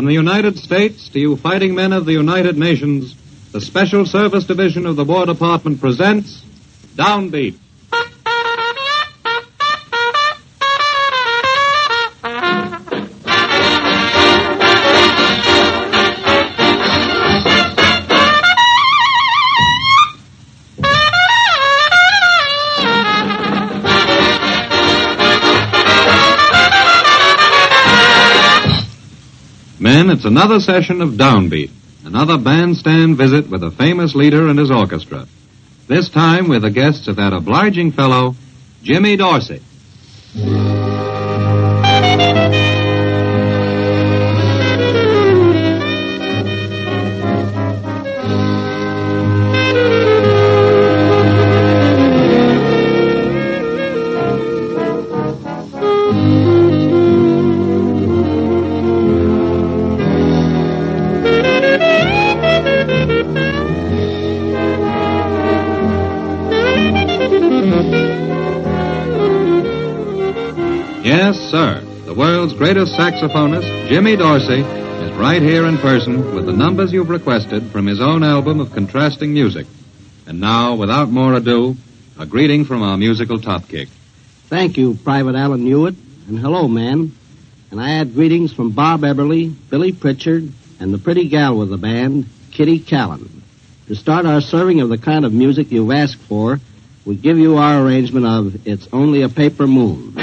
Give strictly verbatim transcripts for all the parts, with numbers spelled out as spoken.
From the United States to you fighting men of the United Nations, the Special Service Division of the War Department presents Downbeat. Men, it's another session of Downbeat, another bandstand visit with a famous leader and his orchestra. This time with the guests of that obliging fellow, Jimmy Dorsey. Yes, sir. The world's greatest saxophonist, Jimmy Dorsey, is right here in person with the numbers you've requested from his own album of contrasting music. And now, without more ado, a greeting from our musical top kick. Thank you, Private Alan Hewitt, and hello, man. And I add greetings from Bob Eberly, Billy Pritchard, and the pretty gal with the band, Kitty Callan. To start our serving of the kind of music you've asked for, we give you our arrangement of It's Only a Paper Moon.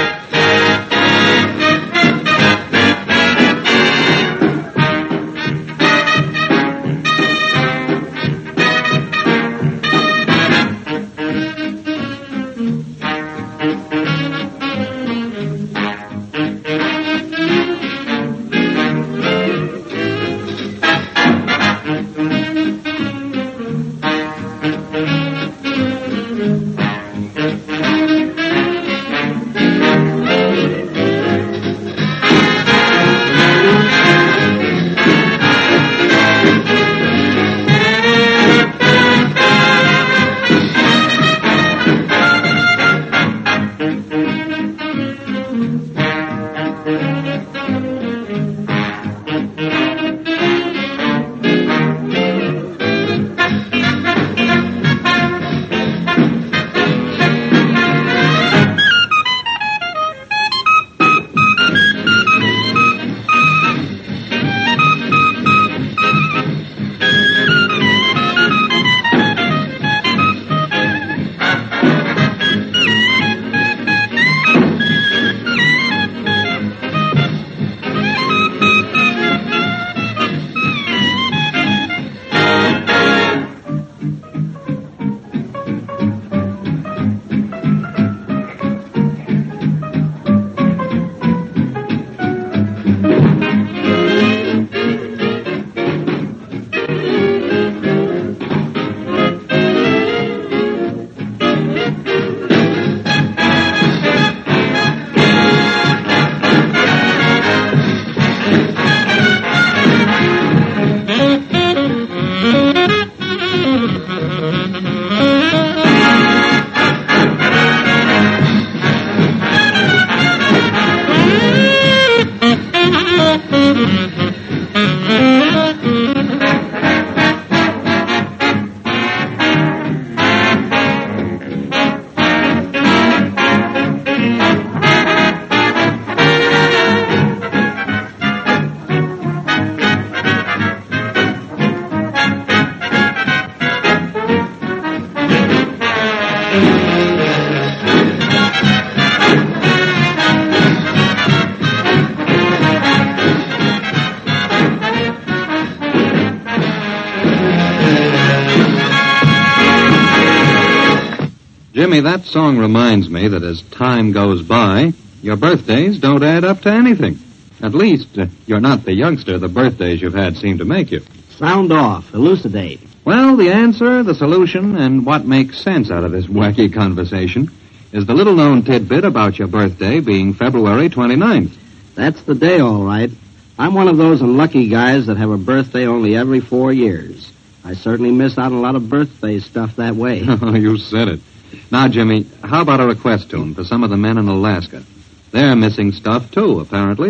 Jimmy, that song reminds me that as time goes by, your birthdays don't add up to anything. At least, uh, you're not the youngster the birthdays you've had seem to make you. Sound off. Elucidate. Well, the answer, the solution, and what makes sense out of this wacky conversation is the little-known tidbit about your birthday being February twenty-ninth. That's the day, all right. I'm one of those unlucky guys that have a birthday only every four years. I certainly miss out on a lot of birthday stuff that way. You said it. Now, Jimmy, how about a request tune for some of the men in Alaska? They're missing stuff, too, apparently.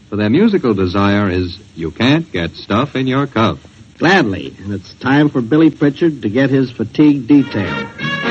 for their musical desire is You Can't Get Stuff in Your Cup. Gladly, and it's time for Billy Pritchard to get his fatigue detailed.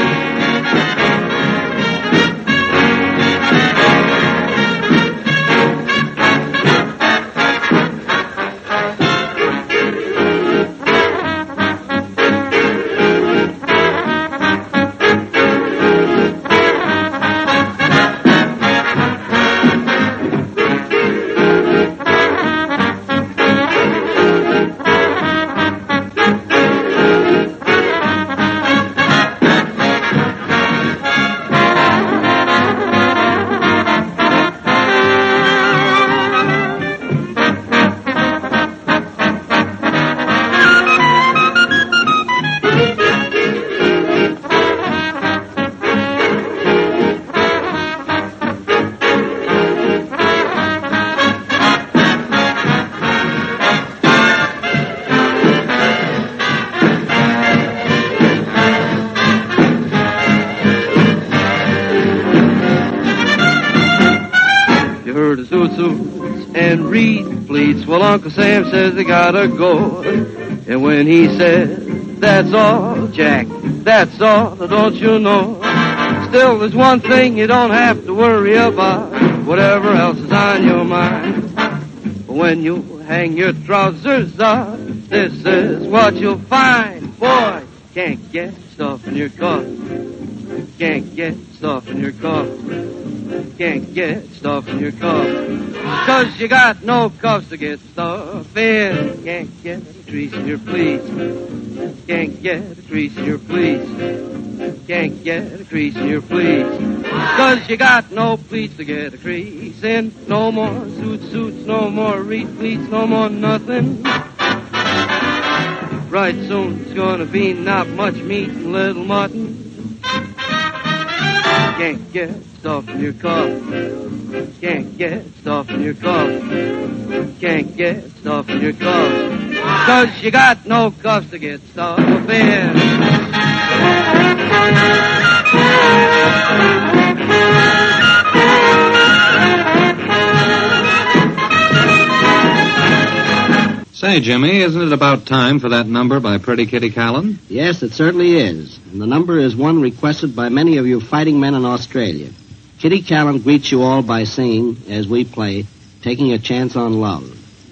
And read pleats. Well, Uncle Sam says they gotta go. And when he says, that's all, Jack, that's all, don't you know? Still, there's one thing you don't have to worry about, whatever else is on your mind. But when you hang your trousers up, this is what you'll find. Boy, can't get stuff in your cup. Can't get stuff in your cup. Can't get stuff in your cup. Cause you got no cups to get stuff in. Can't get a crease in your pleats. Can't get a crease in your pleats. Can't get a crease in your pleats. Cause you got no pleats to get a crease in. No more suits, suits, no more reed pleats, no more nothing. Right soon it's gonna be not much meat and little mutton. Can't get stuff in your cup. Can't get stuff in your cup. Can't get stuff in your cup. Cause you got no cups to get stuff in. Say, Jimmy, isn't it about time for that number by Pretty Kitty Callan? Yes, it certainly is. And the number is one requested by many of you fighting men in Australia. Kitty Callan greets you all by singing, as we play, Taking a Chance on Love.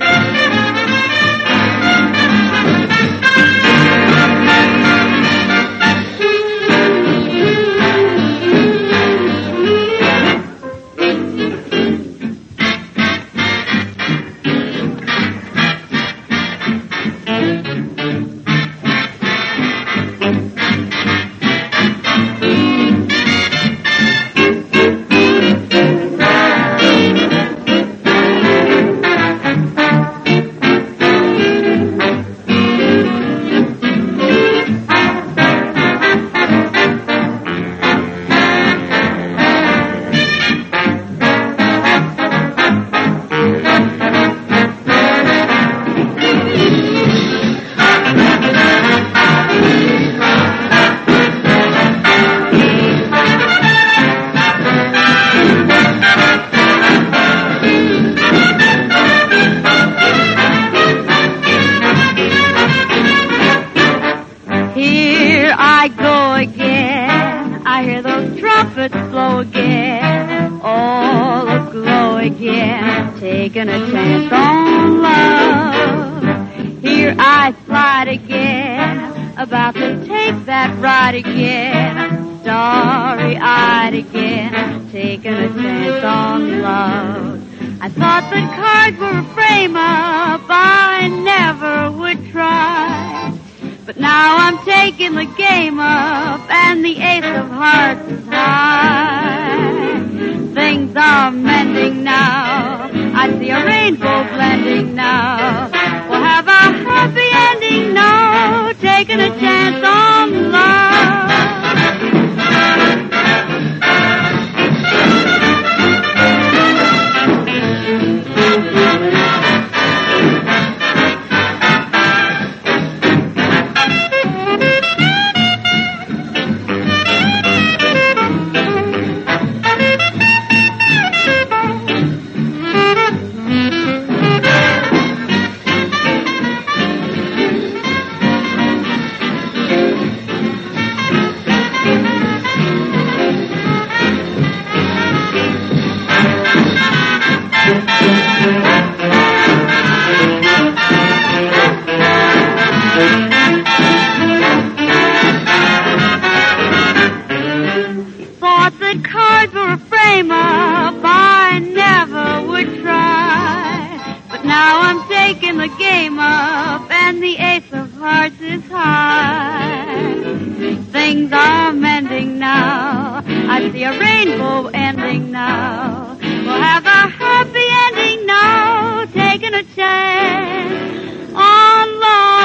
Taking a chance on love. Here I slide again, about to take that ride again, starry-eyed again, taking a chance on love. I thought that cards were a frame-up, I never would try. But now I'm taking the game up, and the ace of hearts is high. Things are mending now, I see a rainbow blending now. We'll have a happy ending now, taking a chance on love. the game up and the ace of hearts is high. Things are mending now. I see a rainbow ending now. We'll have a happy ending now, taking a chance on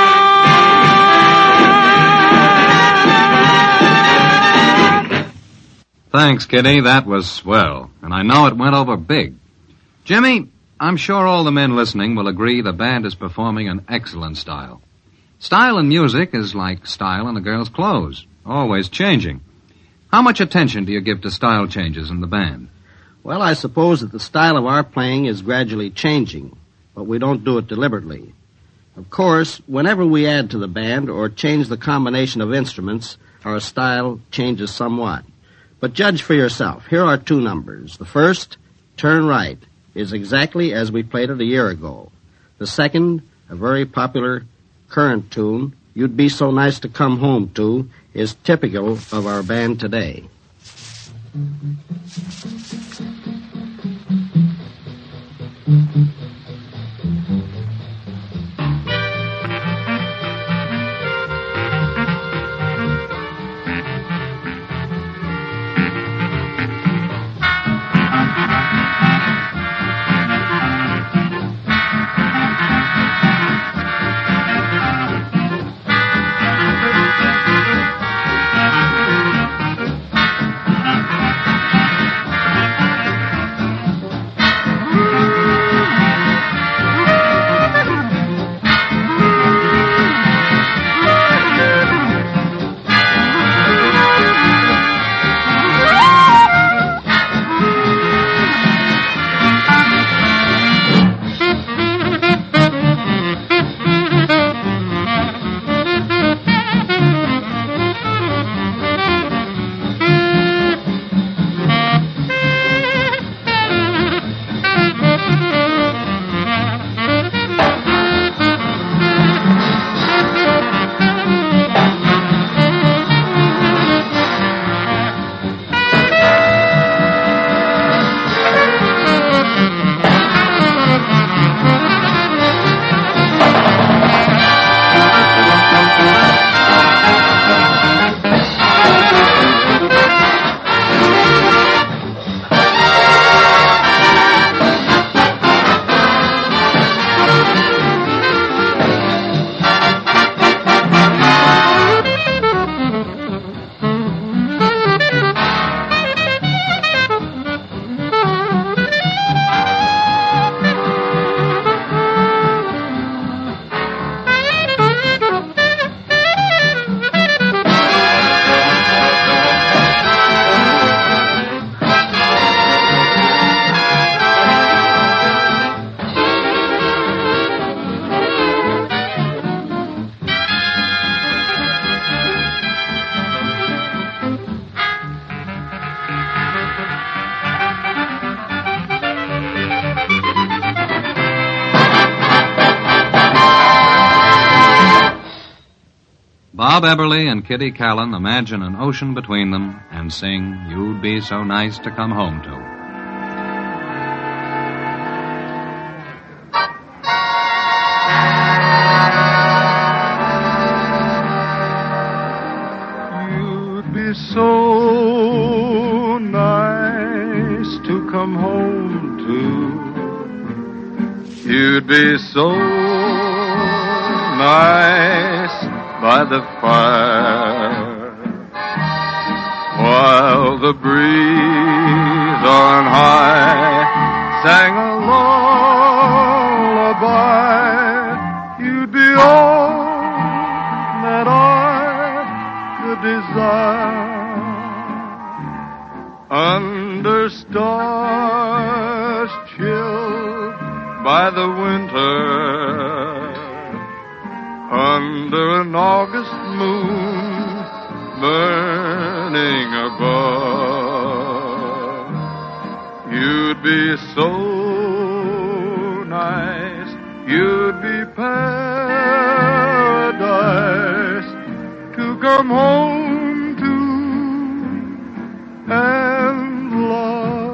love. Thanks, Kitty. That was swell. And I know it went over big. Jimmy, I'm sure all the men listening will agree the band is performing in excellent style. Style in music is like style in a girl's clothes, always changing. How much attention do you give to style changes in the band? Well, I suppose that the style of our playing is gradually changing, but we don't do it deliberately. Of course, whenever we add to the band or change the combination of instruments, our style changes somewhat. But judge for yourself. Here are two numbers. The first, Turn Right, is exactly as we played it a year ago. The second, a very popular current tune, You'd Be So Nice to Come Home To, is typical of our band today. Bob Eberly and Kitty Callan imagine an ocean between them and sing You'd Be So Nice to Come Home To. You'd be so nice to come home to. You'd be so nice by the fire, while the breeze on high sang a lullaby. You'd be all that I could desire. Under stars chilled by the winter, under an August moon burning above, you'd be so nice, you'd be paradise to come home to and love.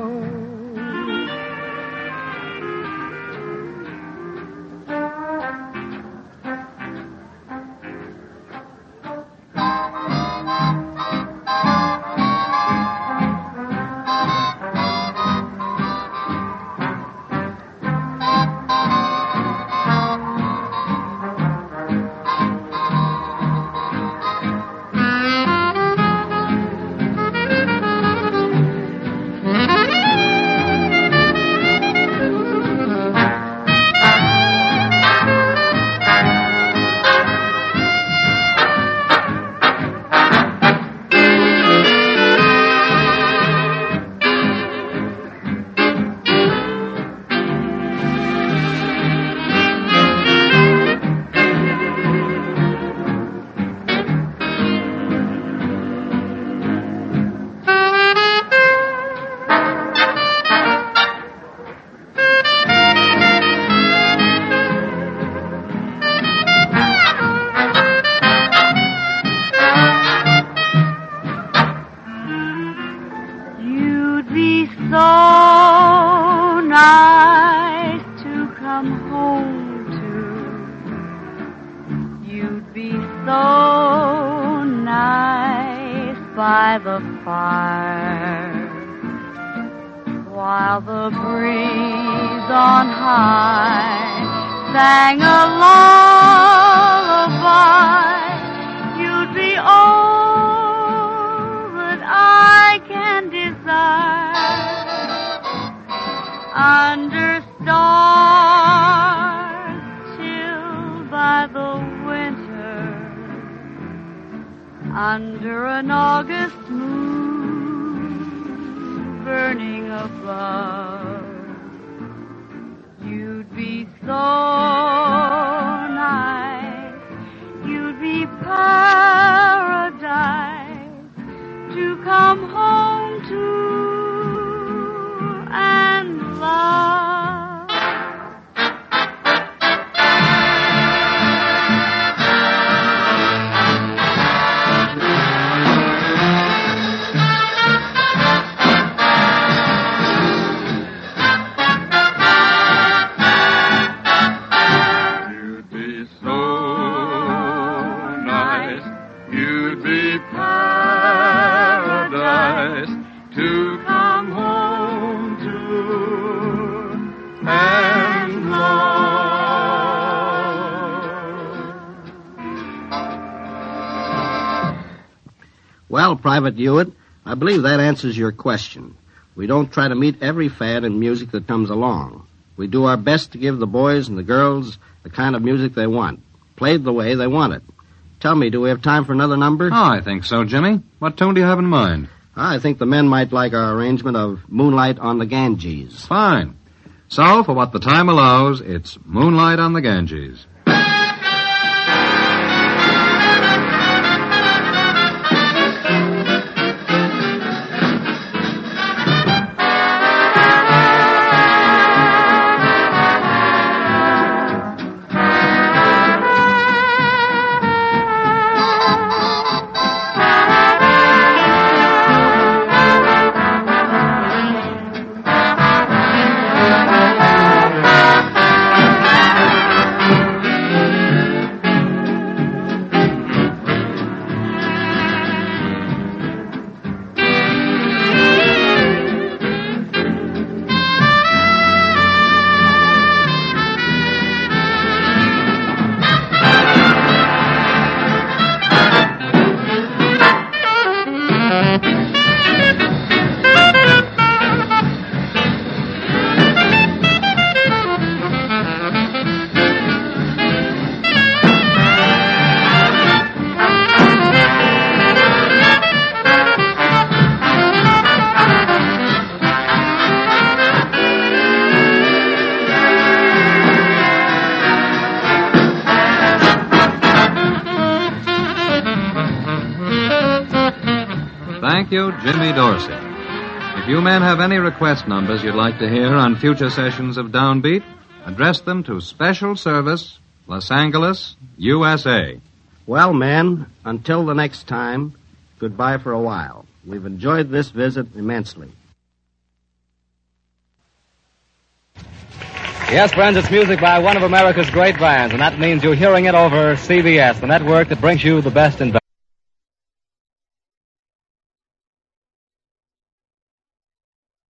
by the fire, while the breeze on high sang a lullaby. You'd be all that I can desire under stars chilled by the winter, under an August moon burning above. You'd be so nice, you'd be paradise to come home to and love. You'd be so nice, you'd be paradise to come home to and love. Well, Private Hewitt, I believe that answers your question. We don't try to meet every fad in music that comes along. We do our best to give the boys and the girls the kind of music they want, played the way they want it. Tell me, do we have time for another number? Oh, I think so, Jimmy. What tune do you have in mind? I think the men might like our arrangement of Moonlight on the Ganges. Fine. So, for what the time allows, it's Moonlight on the Ganges. Thank you, Jimmy Dorsey. If you men have any request numbers you'd like to hear on future sessions of Downbeat, address them to Special Service, Los Angeles, U S A. Well, men, until the next time, goodbye for a while. We've enjoyed this visit immensely. Yes, friends, it's music by one of America's great bands, and that means you're hearing it over C B S, the network that brings you the best in